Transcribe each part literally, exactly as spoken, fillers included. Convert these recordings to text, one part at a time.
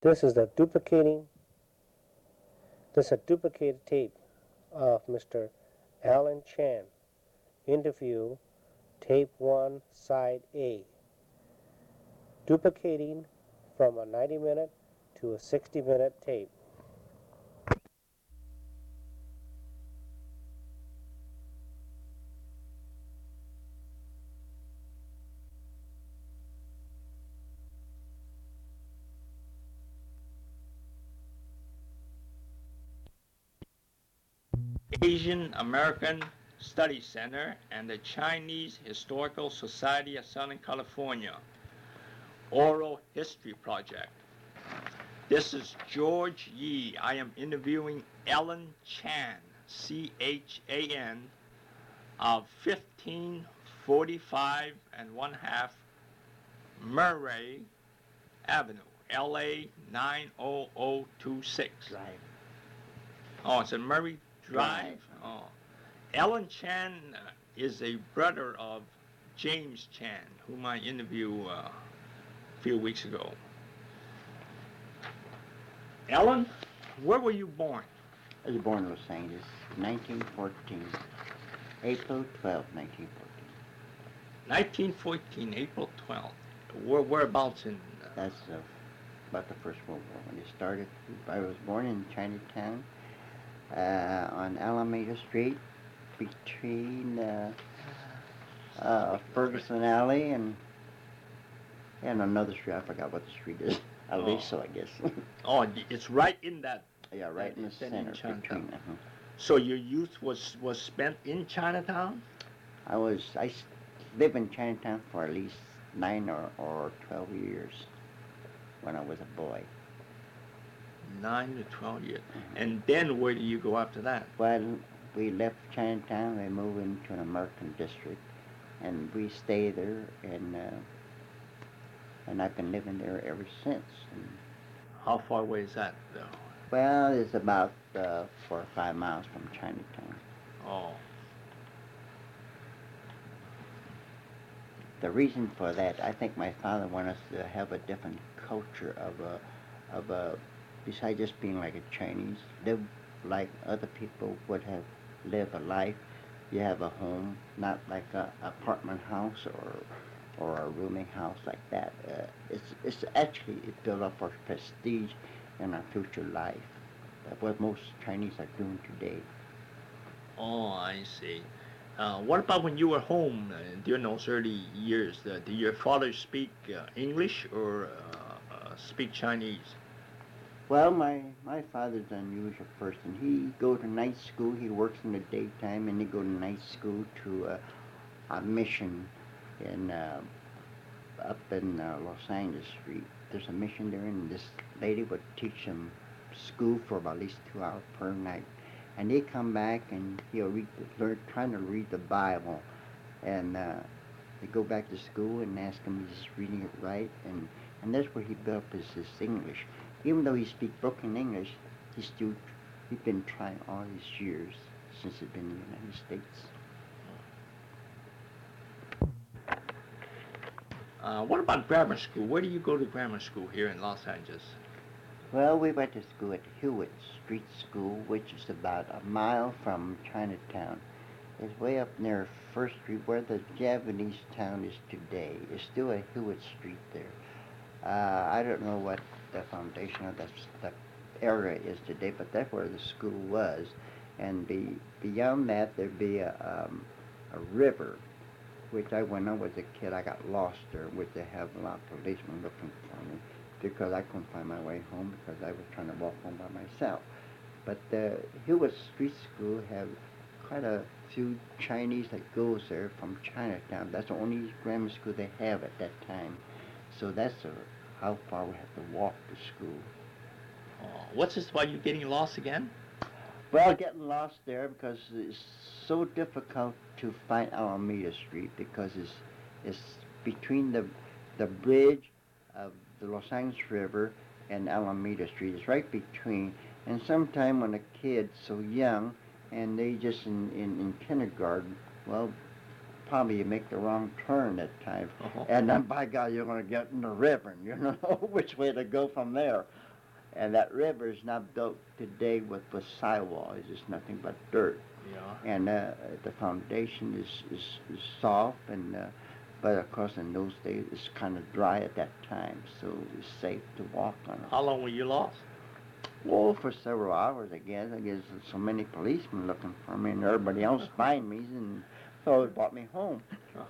This is the duplicating, this is a duplicated tape of Mister Alan Chan. Interview, tape one, side A. Duplicating from a ninety minute to a sixty minute tape. Asian American Studies Center and the Chinese Historical Society of Southern California Oral History Project. This is George Yee. I am interviewing Ellen Chan, C H A N, of fifteen forty-five and one half Murray Avenue, L A nine oh oh two six. Drive. Oh, it's in Murray Drive. Drive. Oh. Ellen Chan uh, is a brother of James Chan, whom I interviewed uh, a few weeks ago. Ellen, where were you born? I was born in Los Angeles, nineteen fourteen, April twelfth, nineteen fourteen. nineteen fourteen, April twelfth. Where, whereabouts in? Uh, That's uh, about the First World War when it started. I was born in Chinatown uh, on Alameda Street between uh, uh, Ferguson Alley and and another street. I forgot what the street is. Aliso, Oh. I guess. oh, it's right in that. Yeah, right in the It's in center Chinatown. between. Uh-huh. So your youth was was spent in Chinatown? I was I s- lived in Chinatown for at least nine or, or twelve years when I was a boy. Nine to twelve years. Mhm. And then where do you go after that? Well, we left Chinatown. We moved into an American district, and we stayed there, and uh, and I've been living there ever since. And, How far away is that, though? well, it's about uh, four or five miles from Chinatown. Oh. The reason for that, I think my father wanted us to have a different culture of a, of a, besides just being like a Chinese, live like other people would have lived a life. You have a home, not like a apartment house or or a rooming house like that. Uh, it's it's actually it built up our prestige in our future life. That's what most Chinese are doing today. Oh, I see. Uh, what about when you were home uh, during those early years? Uh, did your father speak uh, English or uh, uh, speak Chinese? Well, my, my father's an unusual person. He go to night school. He works in the daytime, and he go to night school to uh, a mission in uh, up in uh, Los Angeles Street. There's a mission there, and this lady would teach him school for about at least two hours per night. And he come back, and he'll read, the, learn, trying to read the Bible, and uh, they go back to school and ask him if he's reading it right, and and that's where he built up his, his English. Even though he speaks broken English, he still, he's been trying all these years since he's been in the United States. Uh, what about grammar school? Where do you go to grammar school here in Los Angeles? Well, we went to school at Hewitt Street School, which is about a mile from Chinatown. It's way up near First Street, where the Japanese town is today. It's still a Hewitt Street there. Uh, I don't know what the foundation of that, that area is today, but that's where the school was. And be, beyond that, there'd be a, um, a river, which I, when I was a kid, I got lost there, which they have a lot of policemen looking for me because I couldn't find my way home because I was trying to walk home by myself. But the Hewitt Street School have quite a few Chinese that goes there from Chinatown. That's the only grammar school they have at that time. So that's a, how far we have to walk to school. Oh, what's this about you getting lost again? Well, getting lost there because it's so difficult to find Alameda Street because it's it's between the the bridge of the Los Angeles River and Alameda Street. It's right between. And sometime when a kid's so young and they just in, in, in kindergarten, well, probably you make the wrong turn that time. Uh-huh. And then by God, you're going to get in the river and you don't know which way to go from there. And that river is not built today with, with sidewalls. It's just nothing but dirt. Yeah. And uh, the foundation is, is, is soft, and uh, but of course in those days it's kind of dry at that time, so it's safe to walk on it. How long were you lost? Well, for several hours, I guess. I guess so many policemen looking for me, and everybody else find me, and so it brought me home.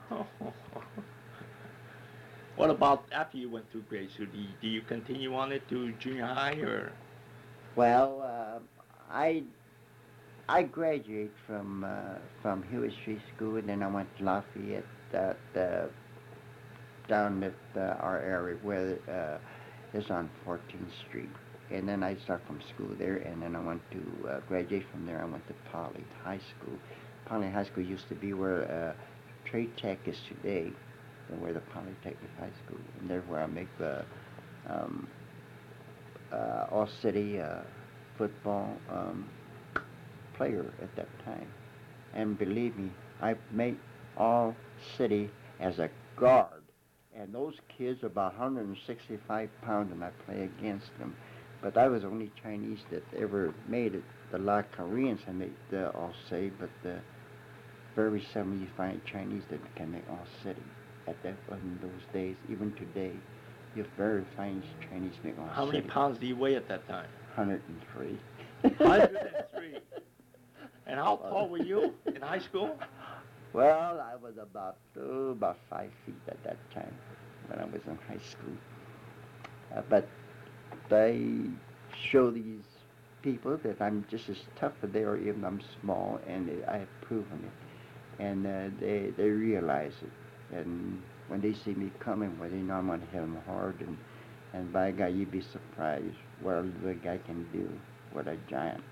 What about after you went through grade school? Do you, do you continue on it to junior high, or? Well, uh, I I graduated from uh, from Hewitt Street School, and then I went to Lafayette, uh, the, down at uh, our area where uh, it's on fourteenth Street. And then I started from school there, and then I went to uh, graduate from there. I went to Poly High School. Poly High School used to be where uh, Trade Tech is today, and where the Polytechnic High School. And there's where I make the um, uh, all-city uh, football um, player at that time. And believe me, I made all-city as a guard. And those kids are about one hundred sixty-five pounds, and I play against them. But I was the only Chinese that ever made it. The lot of Koreans have made the all-city, but the very seldom you find Chinese that can make all-city. At that in those days, even today, you very find Chinese make all-city. How many pounds do you weigh at that time? one hundred three. one hundred three. And how tall were you in high school? Well, I was about oh, about five feet at that time when I was in high school. Uh, but I show these people that I'm just as tough as they are, even I'm small, and I have proven it. And uh, they they realize it. And when they see me coming, well, they know I'm going to hit them hard. And, and by God, you'd be surprised what a little guy can do. What a giant.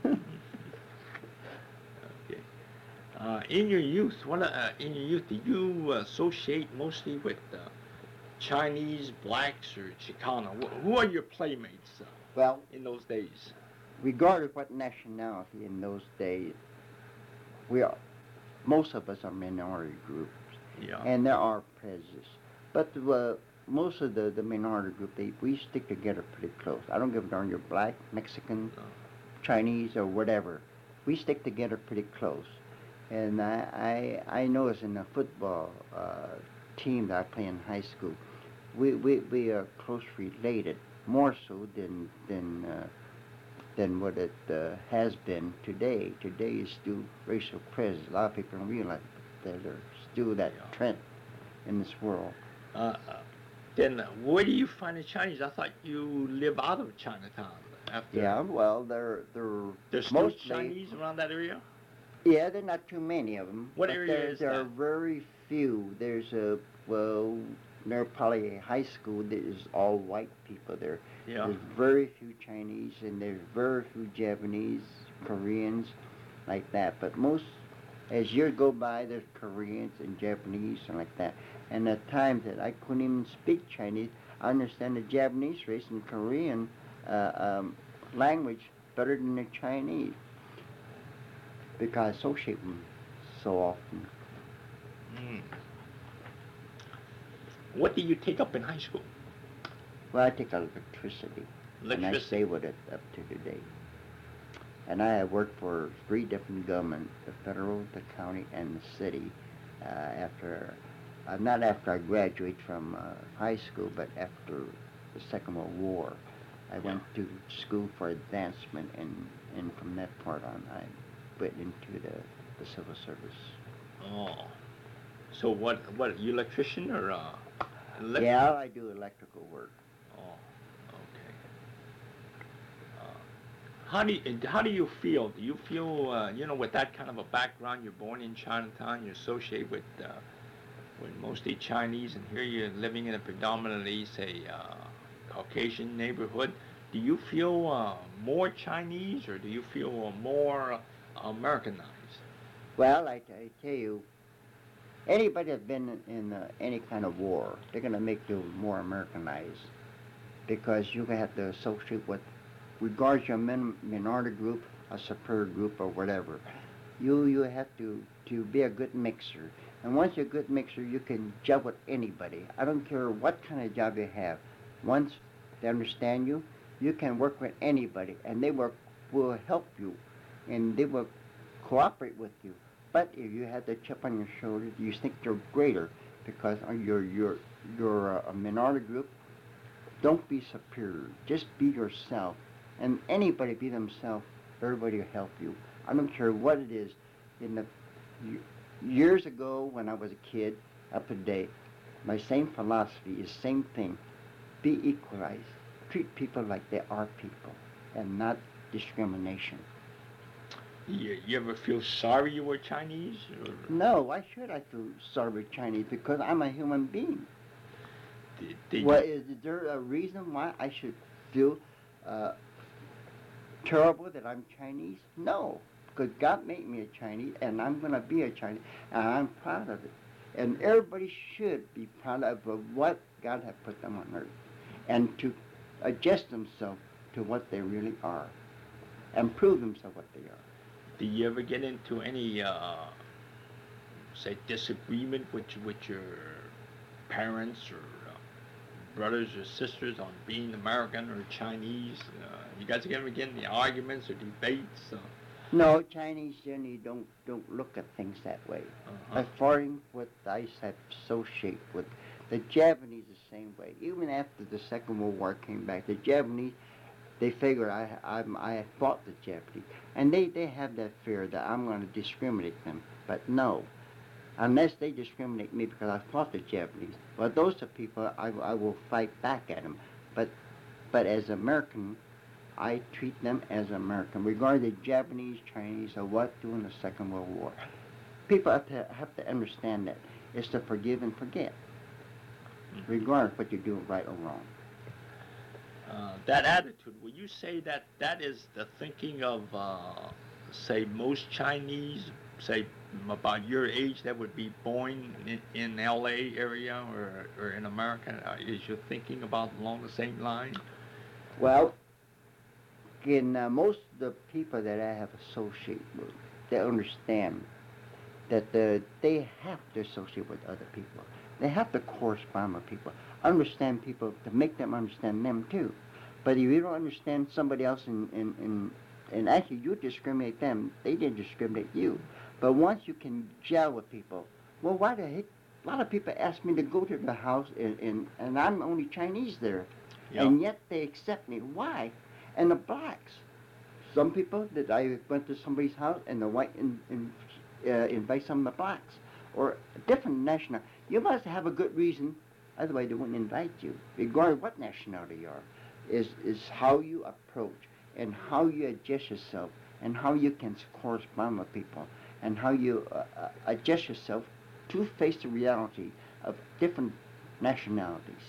Okay. Uh, in your youth, what uh, in your youth, did you associate mostly with uh, Chinese, blacks, or Chicano? Wh- Who are your playmates uh, Well, in those days? regardless what nationality in those days, we are, most of us are minority groups. Yeah. And there are prejudices. But uh, most of the, the minority group, they, we stick together pretty close. I don't give a darn you're black, Mexican, No. Chinese, or whatever. We stick together pretty close. And I I, I notice in the football uh, team that I play in high school, we, we, we are close related, more so than than uh, than what it uh, has been today. Today is still racial prejudice. A lot of people don't realize that there's still that Yeah. trend in this world. Uh, uh, then uh, where do you find the Chinese? I thought you live out of Chinatown. After Yeah, well, they're they're There's still mostly Chinese around that area? yeah, there are not too many of them. What but area there, is there are that? very few. There's a well, near Poly High School. There's all white people there. Yeah. There's very few Chinese, and there's very few Japanese, Koreans, like that. But most, as years go by, there's Koreans and Japanese and like that. And at times that I couldn't even speak Chinese, I understand the Japanese race and Korean uh, um, language better than the Chinese, because I associate them so often. Mm. What do you take up in high school? Well, I take electricity, and I Electricity. stay with it up to today. And I have worked for three different governments, the federal, the county, and the city, uh, after, uh, not after I graduated from uh, high school, but after the Second World War. I went to school for advancement, and, and from that part on, I went into the, the civil service. Oh. So what, what, you electrician or uh, elect- Yeah, I do electrical work. Oh, okay. Uh, how do you, how do you feel? Do you feel, uh, you know, with that kind of a background, you're born in Chinatown, you associate with, uh, with mostly Chinese, and here you're living in a predominantly, say, uh, Caucasian neighborhood. Do you feel uh, more Chinese, or do you feel uh, more uh, Americanized? Well, I, I tell you, anybody that's been in, in uh, any kind of war, they're going to make you more Americanized, because you have to associate with, regardless your min, minority group, a superior group, or whatever. You you have to, to be a good mixer. And once you're a good mixer, you can job with anybody. I don't care what kind of job you have. Once they understand you, You can work with anybody, and they will will help you, and they will cooperate with you. But if you have the chip on your shoulder, you think you're greater because you're you're you're a minority group. Don't be superior. Just be yourself, and anybody be themselves. Everybody will help you. I don't care what it is. In the years ago, when I was a kid, up to date, my same philosophy is same thing. Be equalized. Treat people like they are people, and not discrimination. You, you ever feel sorry you were Chinese? Or No, why should I feel sorry Chinese? Because I'm a human being. did, did Well, you, is there a reason why I should feel uh, terrible that I'm Chinese? No, because God made me a Chinese, and I'm going to be a Chinese, and I'm proud of it. And everybody should be proud of what God has put them on earth, and to adjust themselves to what they really are, and prove themselves what they are. did you ever get into any, uh, say, disagreement with, with your parents or uh, brothers or sisters on being American or Chinese? Uh, you guys ever get into arguments or debates? Uh, No, Chinese generally don't don't look at things that way. uh-huh. As far as what I have associated with, the Japanese the same way. Even after the Second World War came back, the Japanese, they figured I I'm, I fought the Japanese, and they, they have that fear that I'm going to discriminate them. But no, unless they discriminate me because I fought the Japanese, well, those are people I, I will fight back at them. But but as American, I treat them as American, regarding the Japanese, Chinese, or what during the Second World War. People have to, have to understand that. It's to forgive and forget, regardless of what you're doing right or wrong. Uh, that attitude, would you say that that is the thinking of, uh, say, most Chinese, say, about your age that would be born in, in L A area or, or in America? Uh, is your thinking about along the same line? Well, in uh, most of the people that I have associated with, they understand that uh, they have to associate with other people. They have to correspond with people, understand people to make them understand them too. But if you don't understand somebody else in, in, in and actually you discriminate them, they didn't discriminate you. But once you can gel with people, well, why the heck? A lot of people ask me to go to the house, and, and, and I'm only Chinese there. Yeah. And yet they accept me. Why? And the blacks. Some people that I went to somebody's house and the white in, in, uh, invite some of the blacks or different national. You must have a good reason, otherwise they wouldn't invite you, regardless of what nationality you are. Is is how you approach and how you adjust yourself and how you can correspond with people and how you uh, uh, adjust yourself to face the reality of different nationalities.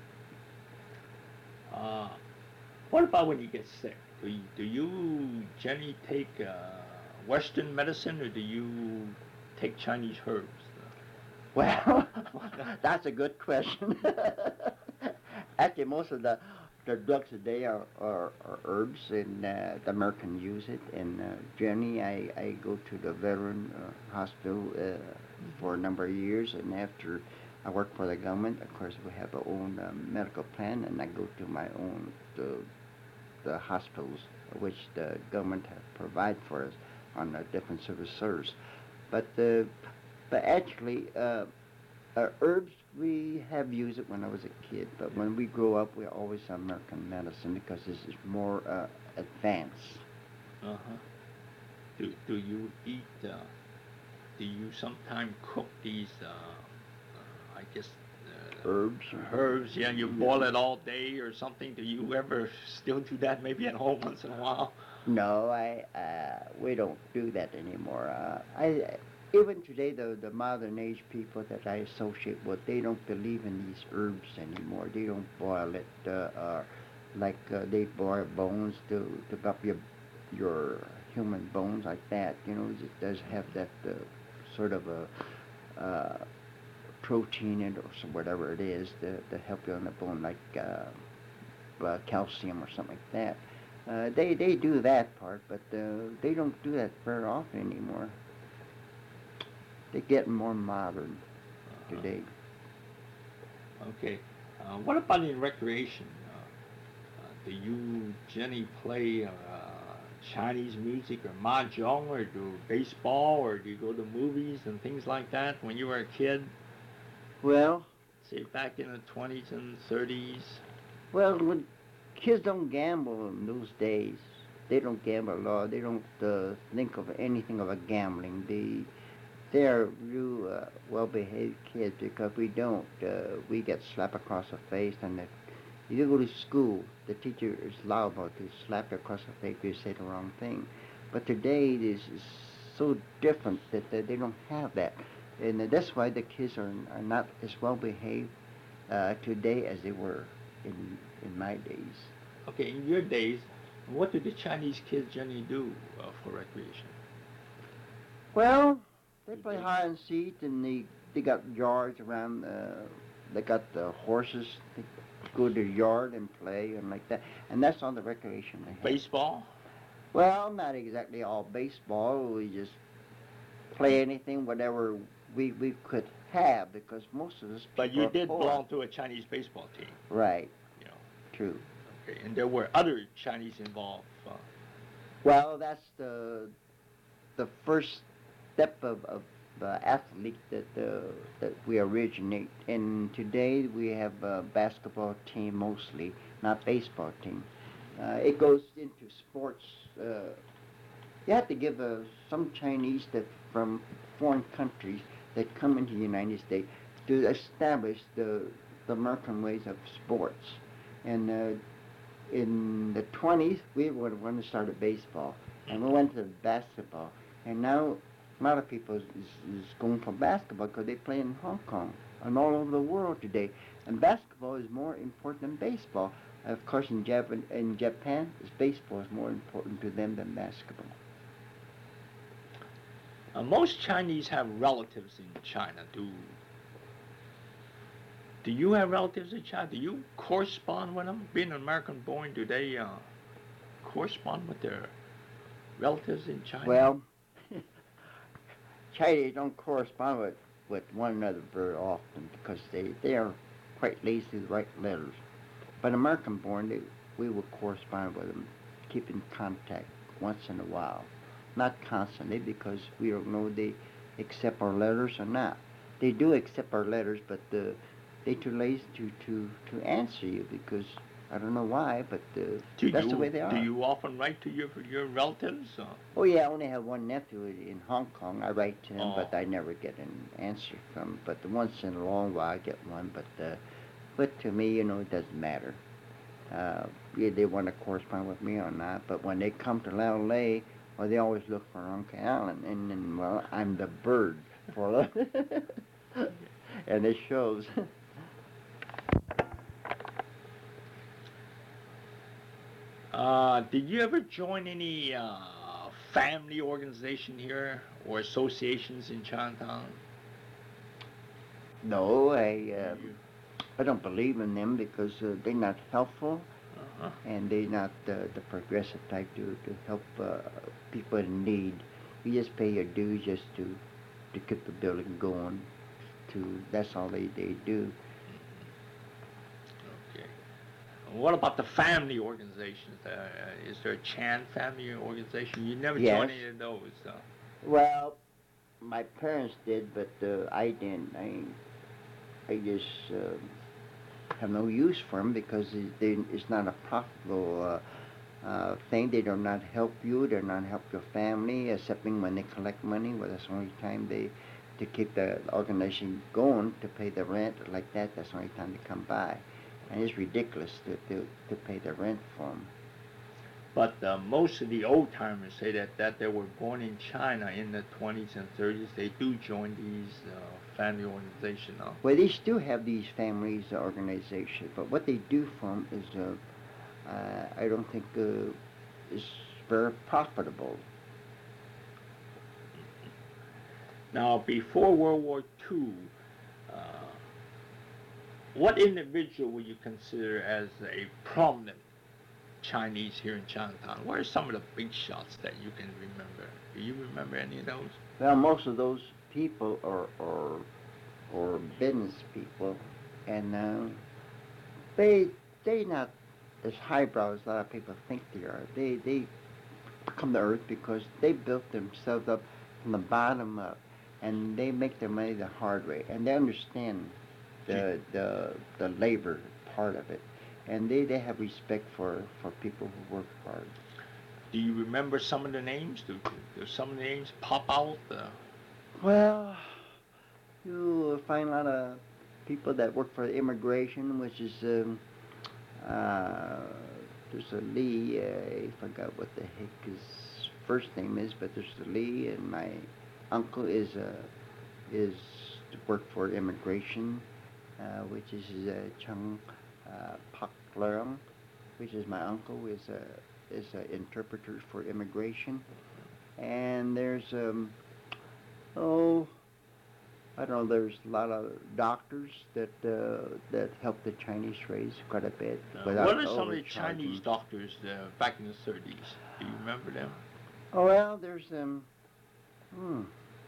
Uh, what about when you get sick? Do you, do you generally take uh, Western medicine or do you take Chinese herbs? Well, that's a good question. Actually, most of the, the drugs today are, are, are herbs, and uh, the Americans use it. And uh, generally, I, I go to the veteran uh, hospital uh, for a number of years, and after I work for the government, of course, we have our own uh, medical plan, and I go to my own the, the hospitals which the government has provided for us on the different services. But uh, but actually, uh, uh, herbs, we have used it when I was a kid, but when we grow up, we always have American medicine because this is more uh, advanced. Uh-huh. Do, do you eat, uh, do you sometimes cook these, uh, uh, I guess, uh, Herbs? herbs, yeah, you boil it all day or something? Do you ever still do that maybe at home once in a while? No, I uh, we don't do that anymore. Uh, I even today, the the modern age people that I associate with, they don't believe in these herbs anymore. They don't boil it uh, uh, like uh, they boil bones to to up your your human bones like that. You know, it does have that uh, sort of a uh, protein in it or some, whatever it is to, to help you on the bone, like uh, uh, calcium or something like that. Uh, they they do that part, but uh, they don't do that very often anymore. They're getting more modern Uh-huh. today. Okay. Uh, what about in recreation? Uh, uh, do you generally play uh, Chinese music or mahjong or do baseball or do you go to movies and things like that when you were a kid? Well, Say back in the twenties and thirties. well, when kids don't gamble in those days. They don't gamble at all. They don't uh, think of anything about gambling. They they are real uh, well-behaved kids because we don't. Uh, we get slapped across the face, and if you go to school, the teacher is liable to slap you across the face if you say the wrong thing. But today it is is so different that uh, they don't have that, and uh, that's why the kids are, are not as well-behaved uh, today as they were in in my days. Okay, in your days, what do the Chinese kids generally do uh, for recreation? Well, they play hide and seek, and they they got yards around. Uh, they got the horses. They go to the yard and play and like that, and that's all the recreation they have. Baseball? Well, not exactly all baseball. We just play anything, whatever we we could have, because most of us. But people you are did poor. belong to a Chinese baseball team. Right. You know. True. Okay, and there were other Chinese involved. Uh, Well, that's the the first step of, of the athlete that uh, that we originate. And today we have a basketball team mostly, not baseball team. Uh, it goes into sports. Uh, you have to give uh, some Chinese that from foreign countries that come into the United States to establish the the American ways of sports. And uh, in the twenties, we were the ones who started baseball, and we went to basketball. And now a lot of people is, is going for basketball because they play in Hong Kong and all over the world today. And basketball is more important than baseball. Of course, in Japan, in Japan, baseball is more important to them than basketball. uh, most Chinese have relatives in China. Do Do you have relatives in China? Do you correspond with them? Being an American born, do they uh, correspond with their relatives in China? Well, Chinese don't correspond with, with one another very often because they, they are quite lazy to write letters. But American born, they, we will correspond with them, keep in contact once in a while. Not constantly because we don't know if they accept our letters or not. They do accept our letters, but uh, they're too lazy to, to, to answer you because I don't know why, but uh, do that's you, the way they are. Do you often write to your your relatives? Uh, Oh yeah, I only have one nephew in Hong Kong. I write to him, Oh. but I never get an answer from him. But once in a long while I get one. But uh, but to me, you know, it doesn't matter. Uh, yeah, they want to correspond with me or not. But when they come to L A, well, they always look for Uncle Alan, and then well, I'm the bird for them, and it shows. Uh, did you ever join any uh, family organization here or associations in Chinatown? No, I uh, I don't believe in them because uh, they're not helpful. Uh-huh. And they're not uh, the progressive type to, to help uh, people in need. You just pay your dues just to to keep the building going. To that's all they, they do. Okay. What about the family organizations? Uh, is there a Chan family organization? You never Yes. joined any of those. Uh, Well, my parents did, but uh, I didn't. I I just uh, have no use for them because it, they, it's not a profitable uh, uh, thing. They do not help you. They do not help your family, excepting when they collect money. Well, that's the only time they to keep the organization going, to pay the rent like that. That's the only time they come by, and it's ridiculous to to, to pay the rent for them. but uh, most of the old timers say that, that they were born in China in the twenties and thirties. They do join these uh, family organizations. Huh? Well, they still have these families uh, organizations, but what they do for them is, uh, uh, I don't think, uh, is very profitable. Now, before World War Two, uh, what individual would you consider as a prominent Chinese here in Chinatown? What are some of the big shots that you can remember? Do you remember any of those? Well, most of those people are are, are business people, and uh, they they not as highbrow as a lot of people think they are. They they come to Earth because they built themselves up from the bottom up, and they make their money the hard way, and they understand the the the labor part of it, and they, they have respect for, for people who work hard. Do you remember some of the names? Do, do some of the names pop out? Uh, Well, you find a lot of people that work for immigration, which is um, uh, there's a Lee. Uh, I forgot what the heck his first name is, but there's a Lee, and my uncle is uh, is to work for immigration, uh, which is uh, Chung uh, Pak Leung, which is my uncle, is a is an interpreter for immigration, and there's um, oh, I don't know. There's a lot of doctors that uh, that help the Chinese race quite a bit. uh, without what are some of the overcharging. Chinese doctors uh, back in the thirties? Do you remember them? Oh well, there's um, hmm.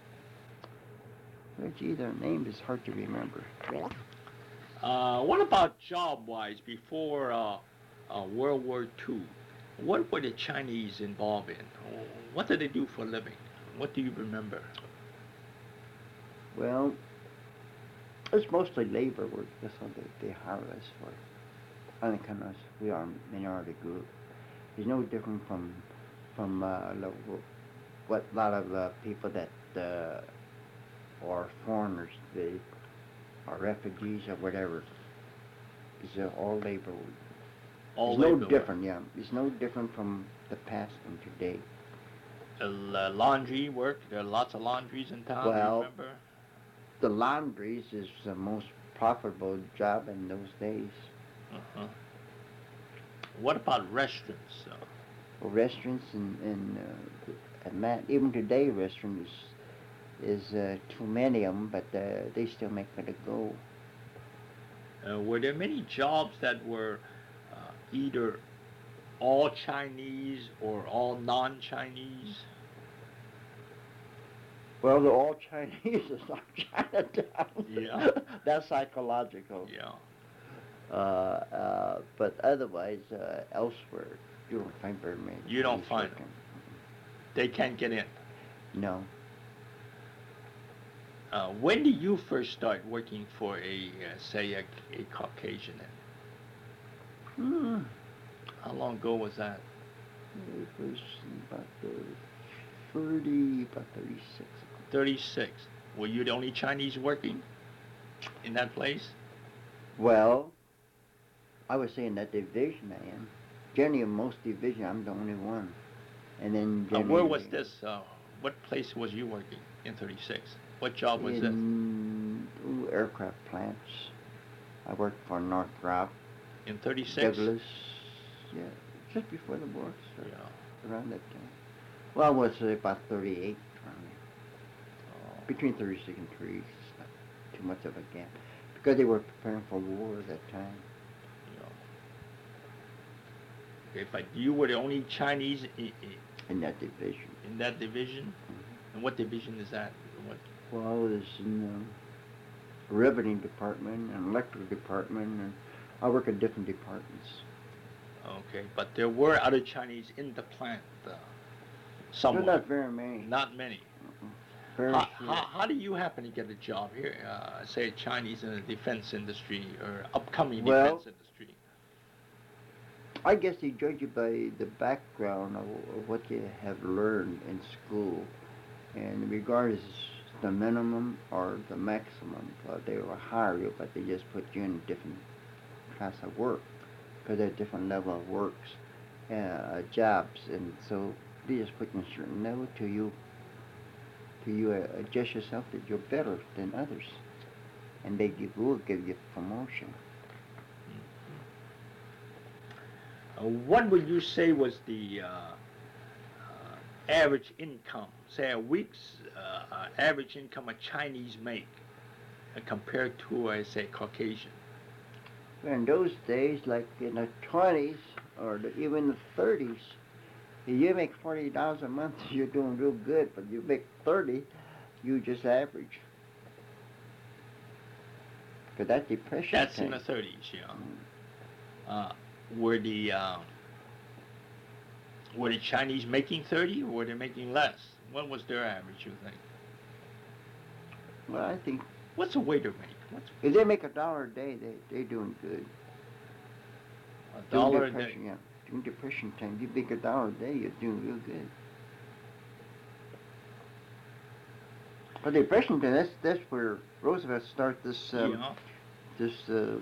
Well, gee, their name is hard to remember. Uh, what about job-wise before uh, uh, World War Two? What were the Chinese involved in? What did they do for a living? What do you remember? Well, it's mostly labor work. That's what they, they hire us for. On account of us, we are a minority group. It's no different from from uh, lo- what a lot of uh, people that uh, are foreigners, they are refugees or whatever. It's uh, all labor work. All it's no labor work. different, yeah. It's no different from the past and today. Uh, laundry work. There are lots of laundries in town. Well, remember? The laundries is the most profitable job in those days. Uh-huh. What about restaurants? Uh, Well, restaurants and, and uh, and that, even today, restaurants is uh, too many of them, but uh, they still make it a go. uh, were there many jobs that were uh, either all Chinese or all non-Chinese? Well, they're all Chinese. It's not Chinatown. Yeah. That's psychological. Yeah. Uh, uh, but otherwise, uh, elsewhere, you don't find very many. You don't Chinese find working. They can't get in. No. Uh, when did you first start working for a, uh, say, a, a Caucasian? Hmm. How long ago was that? It was about uh, thirty, about thirty-six. thirty-six. Were you the only Chinese working in that place? Well, I would say in that division I am. Generally, in most division, I'm the only one. And then Uh, generally... where was this? Uh, what place was you working in thirty-six? What job was this? In ooh, aircraft plants. I worked for Northrop, In thirty-six? Douglas, yeah, just before the war started, Yeah. around that time. Well, I was uh, about thirty-eight, around there. Oh. Between thirty-six and thirty, it's not too much of a gap. Because they were preparing for war at that time. Okay, but you were the only Chinese in, In that division. in that division? Mm-hmm. And what division is that? What? Well, I was in the riveting department and electrical department, and I work in different departments. Okay, but there were other Chinese in the plant uh, But somewhere. not very many. Not many. Very How, few. how, how do you happen to get a job here, uh, say Chinese in the defense industry or upcoming Well, defense industry? I guess they judge you by the background of, of what you have learned in school, and regardless the minimum or the maximum, uh, they will hire you, but they just put you in a different class of work because they're different level of works, uh, jobs, and so they just put you in a certain level till you, till you uh, adjust yourself that you're better than others, and they give, will give you promotion. Uh, what would you say was the uh, uh, average income, say a week's uh, uh, average income a Chinese make uh, compared to, uh, say, Caucasian? In those days, like in the twenties or the, even the thirties, if you make forty dollars a month, you're doing real good. But you make thirty, you just average. Because that depression. That's thing. in the thirties, yeah. Uh, were the uh, were the Chinese making thirty, or were they making less? What was their average, you think? Well, I think What's a waiter make? What's if they make a dollar a day, they they doing good. a During dollar a day? depression, yeah. During depression time, you make a dollar a day, you're doing real good. But depression time, that's that's where Roosevelt started this um, Yeah. this uh,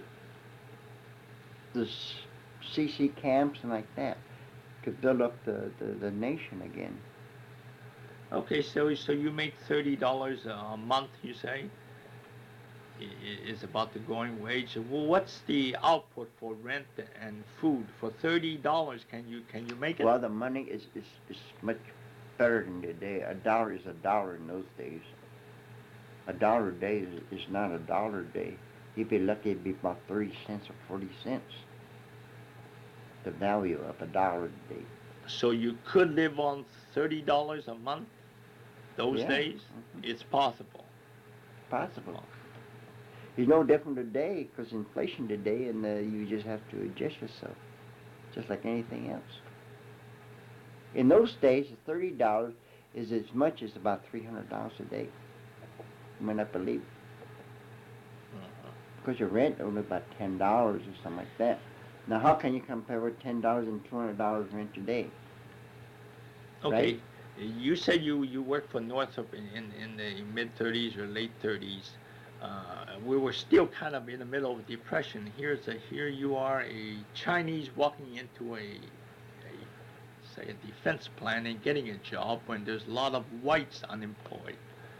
this C C camps and like that to build up the, the, the nation again. Okay, so so you make thirty dollars a month, you say? I- i- Is about the going wage. Well, what's the output for rent and food for thirty dollars? Can you can you make it? Well, the money is, is, is much better than today. A dollar is a dollar in those days. A dollar a day is, is not a dollar a day. You'd be lucky it'd be about thirty cents or forty cents. The value of a dollar a day. So you could live on thirty dollars a month those Yeah. days? Mhm. It's possible. Possible. It's no different today because inflation today, and uh, you just have to adjust yourself, just like anything else. In those days, thirty dollars is as much as about three hundred dollars a day. You may not believe it. Uh-huh. Because your rent only about ten dollars or something like that. Now, how can you compare with ten dollars and two hundred dollars rent today? Okay. Right? You said you, you worked for Northrop in, in, in the mid thirties or late thirties. Uh, we were still kind of in the middle of a depression. Here's a here you are, a Chinese walking into a, a say a defense plant and getting a job when there's a lot of whites unemployed.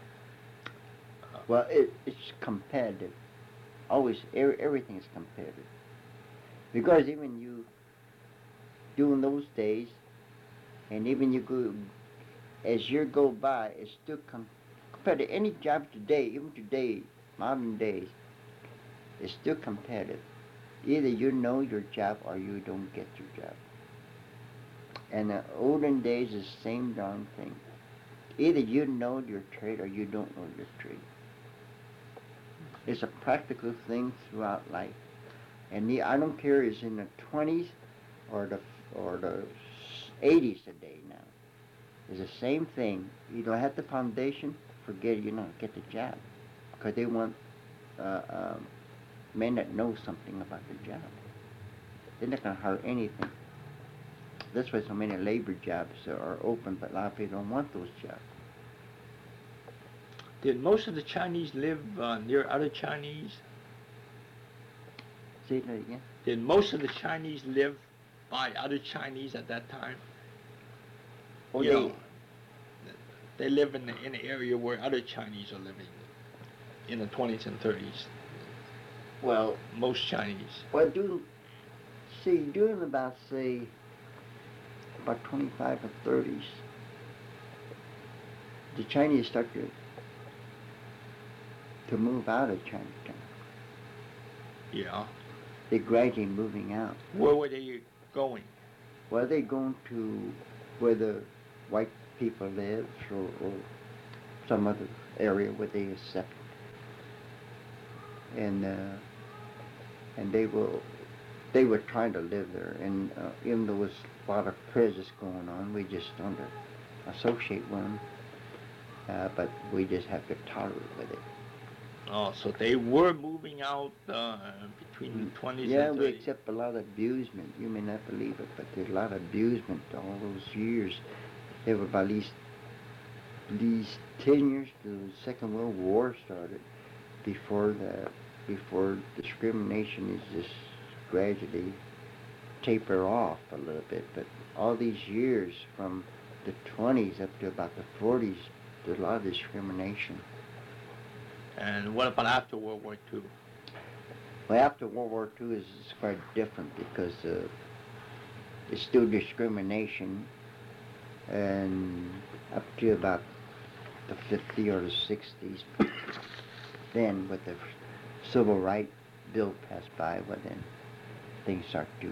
Well, it, it's competitive. Always, er, everything is competitive. Because even you, during those days, and even you go, as years go by, it's still com- compared to any job today, even today, modern days, it's still competitive. Either you know your job or you don't get your job. And the olden days is the same darn thing. Either you know your trade or you don't know your trade. It's a practical thing throughout life. And the, I don't care if it's in the twenties or the or the eighties today now. It's the same thing. You don't have the foundation, forget it, you don't get the job. Because they want uh, um, men that know something about the job. They're not going to hire anything. That's why so many labor jobs are open, but a lot of people don't want those jobs. Did most of the Chinese live uh, near other Chinese? Say that again. Did most of the Chinese live by other Chinese at that time? Oh, You they, know, they live in the, in the area where other Chinese are living in the twenties and thirties. well, Most Chinese. well, do see during about say about twenty-five or thirties, the Chinese start to to move out of Chinatown. Yeah. They're gradually moving out. Where were they going? Well, they're going to where the white people live, or, or some other area where they accept, and uh, and they will they were trying to live there. And uh, even though there's a lot of prejudice going on, we just don't associate with them. Uh, but we just have to tolerate with it. Oh, so they were moving out uh, between the twenties Yeah, and we thirties. accept a lot of abusement. You may not believe it, but there's a lot of abusement all those years. There were about at least, at least ten years till the Second World War started, before the before discrimination is just gradually taper off a little bit. But all these years, from the twenties up to about the forties, there's a lot of discrimination. And what about after World War Two? Well, after World War Two is, is quite different because uh, it's still discrimination, and up to about the fifties or the sixties, then with the Civil Rights Bill passed by, well then things start to,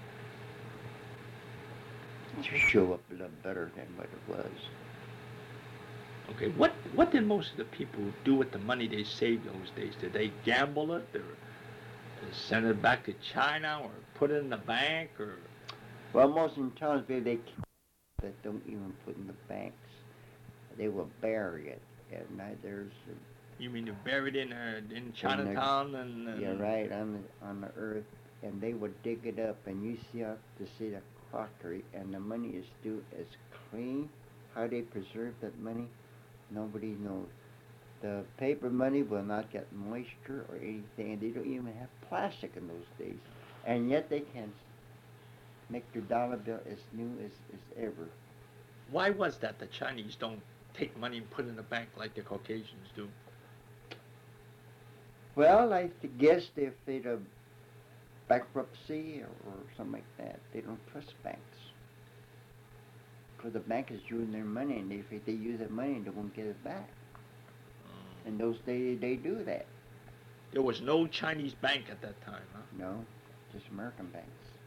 to show up a little better than what it was. Okay, what what did most of the people do with the money they saved those days? Did they gamble it, or Send it back to China or put it in the bank or... Well, most in towns, they they that don't even put in the banks. They will bury it. And now there's, uh, You mean to bury it in, uh, in Chinatown and... and yeah, right, on the, on the earth. And they would dig it up, and you see out to see the crockery, and the money is still as clean. How they preserve that money, nobody knows. The paper money will not get moisture or anything, and they don't even have plastic in those days. And yet they can make their dollar bill as new as, as ever. Why was that the Chinese don't take money and put it in the bank like the Caucasians do? Well, I guess if they'd a bankruptcy or, or something like that, they don't trust banks. Because the bank is using their money, and if they use that money, they won't get it back. In those days, they do that. There was no Chinese bank at that time, huh? No, just American banks.